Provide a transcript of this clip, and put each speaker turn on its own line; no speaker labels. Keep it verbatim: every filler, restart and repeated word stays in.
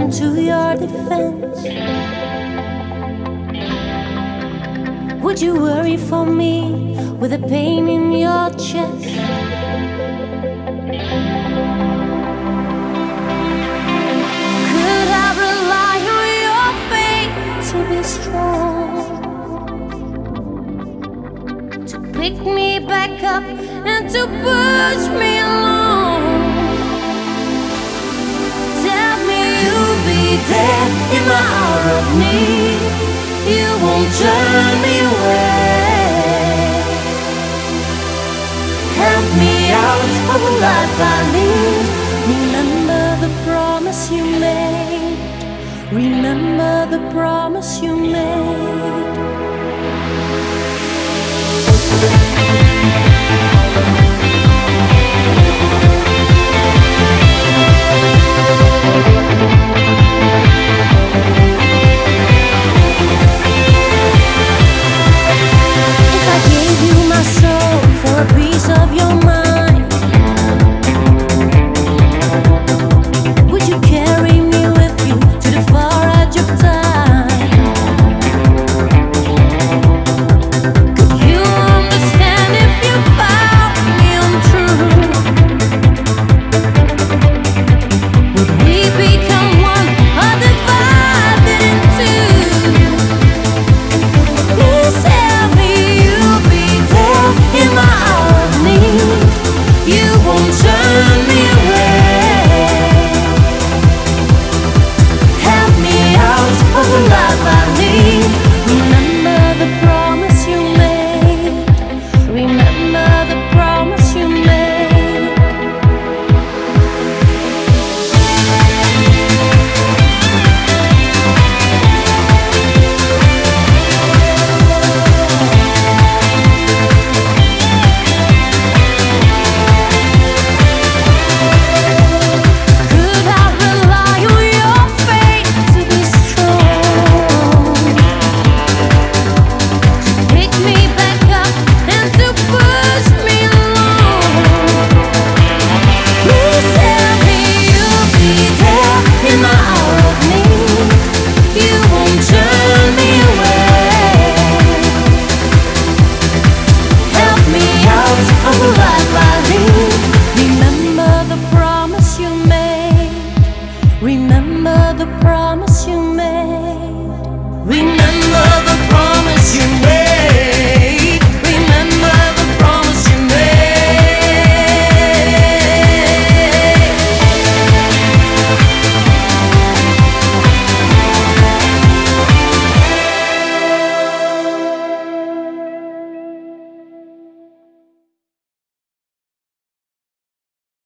come to your defense? Would you worry for me with a pain in your chest? Could I rely on your faith to be strong, to pick me back up and to push me along? Tell me you'll be there in my hour of need. You won't turn me away. Help me out of the life I need. Remember the promise you made. Remember the promise you made.